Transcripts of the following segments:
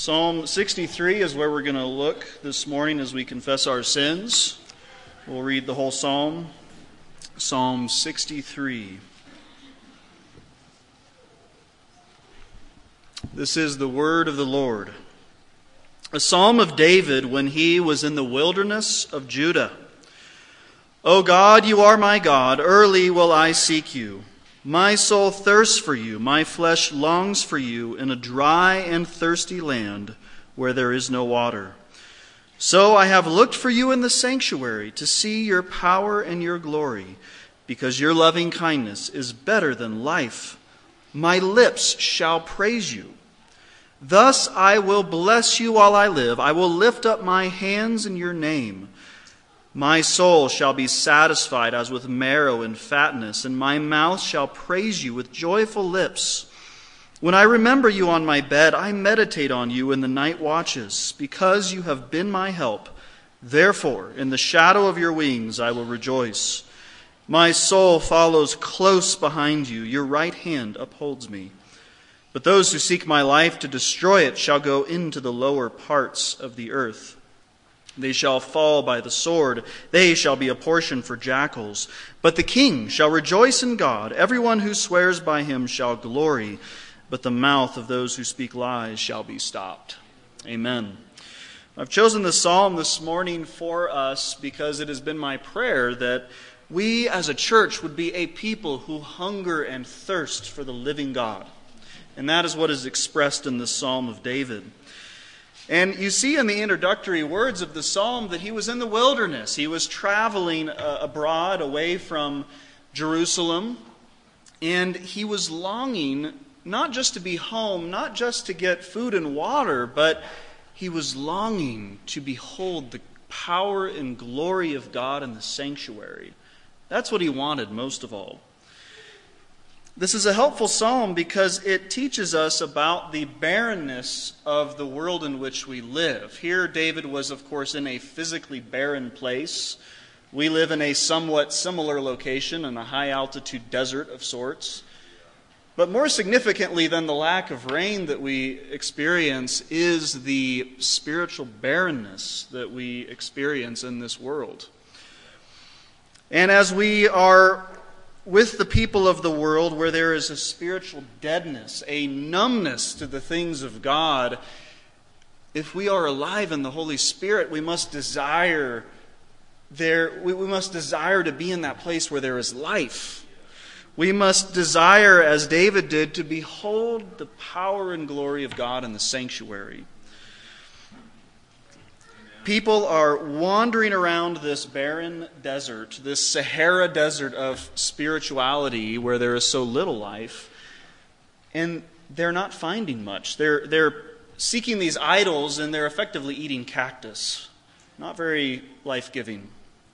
Psalm 63 is where we're going to look this morning as we confess our sins. We'll read the whole psalm. Psalm 63. This is the word of the Lord. A psalm of David when he was in the wilderness of Judah. O God, you are my God. Early will I seek you. My soul thirsts for you. My flesh longs for you in a dry and thirsty land where there is no water. So I have looked for you in the sanctuary to see your power and your glory, because your loving kindness is better than life. My lips shall praise you. Thus I will bless you while I live. I will lift up my hands in your name. My soul shall be satisfied as with marrow and fatness, and my mouth shall praise you with joyful lips. When I remember you on my bed, I meditate on you in the night watches, because you have been my help. Therefore, in the shadow of your wings I will rejoice. My soul follows close behind you. Your right hand upholds me. But those who seek my life to destroy it shall go into the lower parts of the earth. They shall fall by the sword. They shall be a portion for jackals. But the king shall rejoice in God. Everyone who swears by him shall glory. But the mouth of those who speak lies shall be stopped. Amen. I've chosen the psalm this morning for us because it has been my prayer that we as a church would be a people who hunger and thirst for the living God. And that is what is expressed in the Psalm of David. And you see in the introductory words of the psalm that he was in the wilderness. He was traveling abroad away from Jerusalem. And he was longing not just to be home, not just to get food and water, but he was longing to behold the power and glory of God in the sanctuary. That's what he wanted most of all. This is a helpful psalm because it teaches us about the barrenness of the world in which we live. Here, David was, of course, in a physically barren place. We live in a somewhat similar location, in a high-altitude desert of sorts. But more significantly than the lack of rain that we experience is the spiritual barrenness that we experience in this world. And as we are with the people of the world where there is a spiritual deadness, a numbness to the things of God, if we are alive in the Holy Spirit, we must desire to be in that place where there is life. We must desire, as David did, to behold the power and glory of God in the sanctuary. People are wandering around this barren desert, this Sahara desert of spirituality where there is so little life, and they're not finding much. They're seeking these idols, and they're effectively eating cactus. Not very life-giving.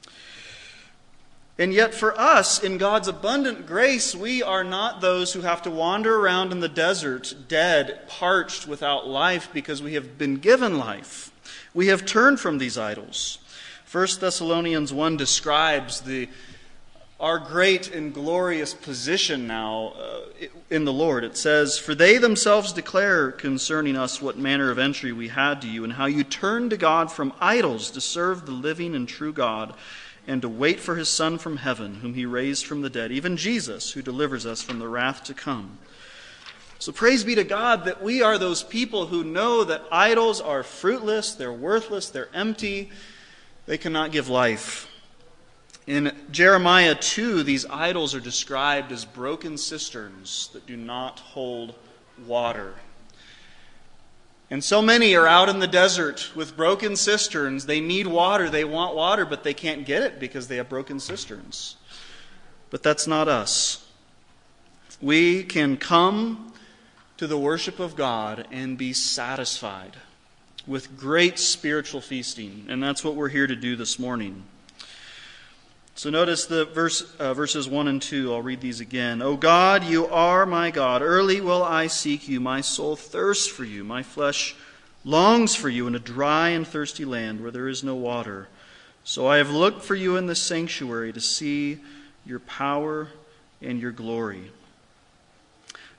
And yet for us, in God's abundant grace, we are not those who have to wander around in the desert, dead, parched, without life, because we have been given life. We have turned from these idols. 1 Thessalonians 1 describes our great and glorious position now in the Lord. It says, "For they themselves declare concerning us what manner of entry we had to you, and how you turned to God from idols to serve the living and true God, and to wait for his Son from heaven, whom he raised from the dead, even Jesus, who delivers us from the wrath to come." So praise be to God that we are those people who know that idols are fruitless, they're worthless, they're empty, they cannot give life. In Jeremiah 2, these idols are described as broken cisterns that do not hold water. And so many are out in the desert with broken cisterns. They need water, they want water, but they can't get it because they have broken cisterns. But that's not us. We can come to the worship of God and be satisfied with great spiritual feasting. And that's what we're here to do this morning. So notice the verses 1 and 2. I'll read these again. O God, you are my God. Early will I seek you. My soul thirsts for you. My flesh longs for you in a dry and thirsty land where there is no water. So I have looked for you in the sanctuary to see your power and your glory.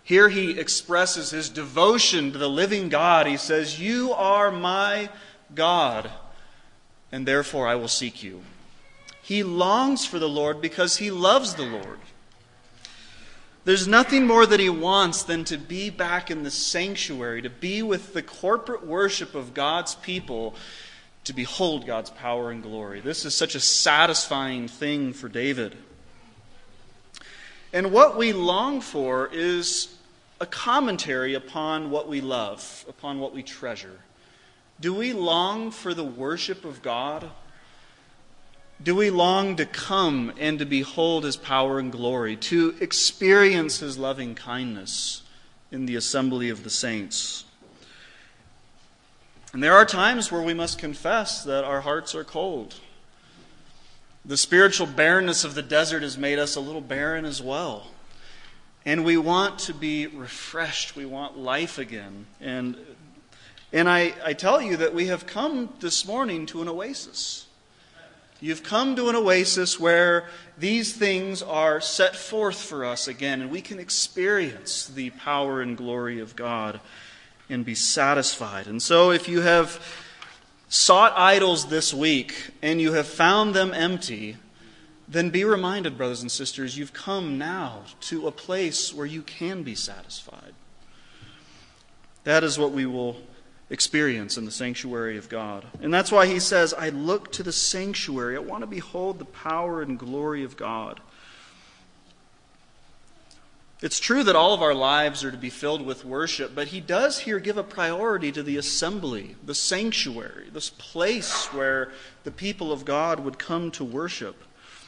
Here he expresses his devotion to the living God. He says, "You are my God, and therefore I will seek you." He longs for the Lord because he loves the Lord. There's nothing more that he wants than to be back in the sanctuary, to be with the corporate worship of God's people, to behold God's power and glory. This is such a satisfying thing for David. And what we long for is a commentary upon what we love, upon what we treasure. Do we long for the worship of God? Do we long to come and to behold his power and glory, to experience his loving kindness in the assembly of the saints? And there are times where we must confess that our hearts are cold. The spiritual barrenness of the desert has made us a little barren as well. And we want to be refreshed. We want life again. And I tell you that we have come this morning to an oasis. You've come to an oasis where these things are set forth for us again, and we can experience the power and glory of God and be satisfied. And so if you have sought idols this week and you have found them empty, then be reminded, brothers and sisters, you've come now to a place where you can be satisfied. That is what we will experience in the sanctuary of God. And that's why he says, I look to the sanctuary. I want to behold the power and glory of God. It's true that all of our lives are to be filled with worship, but he does here give a priority to the assembly, the sanctuary, this place where the people of God would come to worship.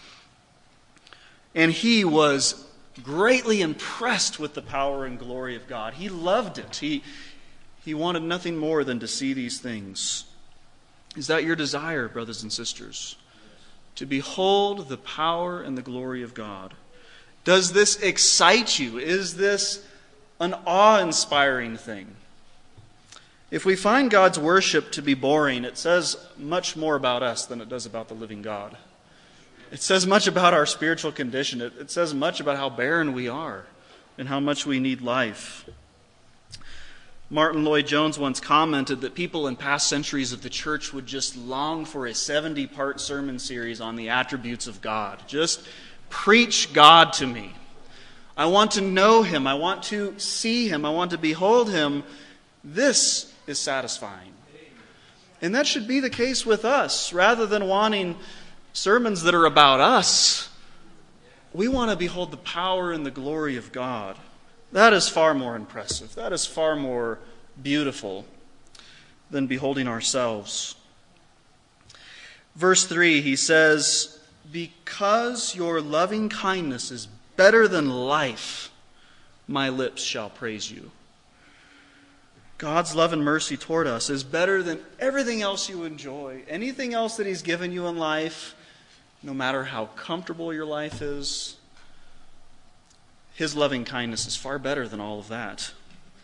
And he was greatly impressed with the power and glory of God. He loved it. He wanted nothing more than to see these things. Is that your desire, brothers and sisters? To behold the power and the glory of God. Does this excite you? Is this an awe-inspiring thing? If we find God's worship to be boring, it says much more about us than it does about the living God. It says much about our spiritual condition. It says much about how barren we are and how much we need life. Martin Lloyd-Jones once commented that people in past centuries of the church would just long for a 70-part sermon series on the attributes of God. Just preach God to me. I want to know him. I want to see him. I want to behold him. This is satisfying. And that should be the case with us. Rather than wanting sermons that are about us, we want to behold the power and the glory of God. That is far more impressive. That is far more beautiful than beholding ourselves. Verse 3, he says, because your loving kindness is better than life, my lips shall praise you. God's love and mercy toward us is better than everything else you enjoy. Anything else that he's given you in life, no matter how comfortable your life is, his loving kindness is far better than all of that.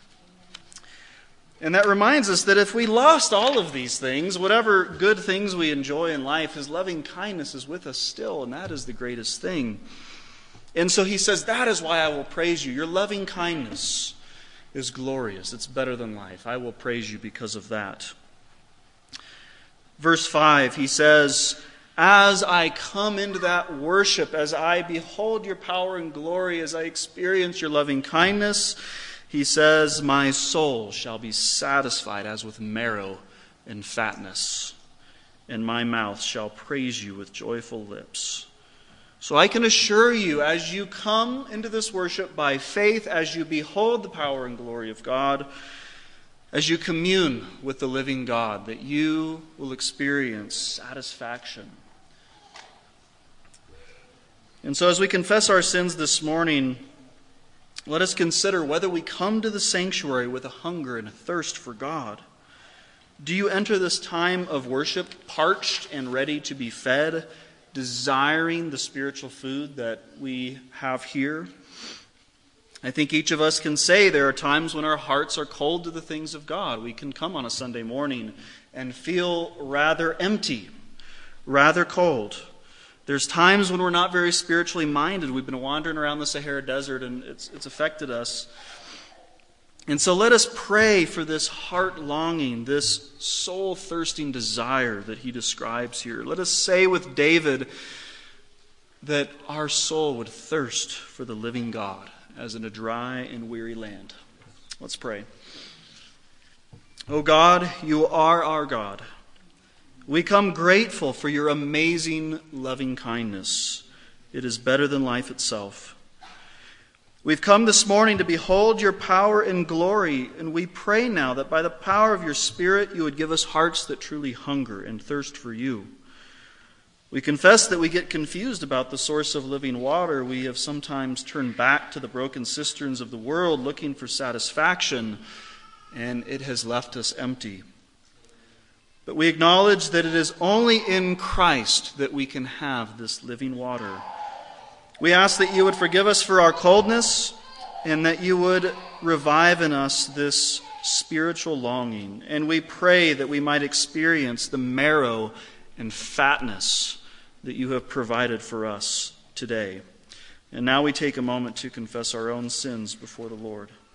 And that reminds us that if we lost all of these things, whatever good things we enjoy in life, his loving kindness is with us still, and that is the greatest thing. And so he says, that is why I will praise you. Your loving kindness is glorious. It's better than life. I will praise you because of that. Verse 5, he says, as I come into that worship, as I behold your power and glory, as I experience your loving kindness, he says, my soul shall be satisfied as with marrow and fatness, and my mouth shall praise you with joyful lips. So I can assure you, as you come into this worship by faith, as you behold the power and glory of God, as you commune with the living God, that you will experience satisfaction. And so as we confess our sins this morning, let us consider whether we come to the sanctuary with a hunger and a thirst for God. Do you enter this time of worship parched and ready to be fed, desiring the spiritual food that we have here? I think each of us can say there are times when our hearts are cold to the things of God. We can come on a Sunday morning and feel rather empty, rather cold. There's times when we're not very spiritually minded. We've been wandering around the Sahara Desert and it's affected us. And so let us pray for this heart longing, this soul-thirsting desire that he describes here. Let us say with David that our soul would thirst for the living God as in a dry and weary land. Let's pray. O God, you are our God. We come grateful for your amazing loving kindness. It is better than life itself. We've come this morning to behold your power and glory, and we pray now that by the power of your Spirit you would give us hearts that truly hunger and thirst for you. We confess that we get confused about the source of living water. We have sometimes turned back to the broken cisterns of the world looking for satisfaction, and it has left us empty. But we acknowledge that it is only in Christ that we can have this living water. We ask that you would forgive us for our coldness and that you would revive in us this spiritual longing. And we pray that we might experience the marrow and fatness that you have provided for us today. And now we take a moment to confess our own sins before the Lord.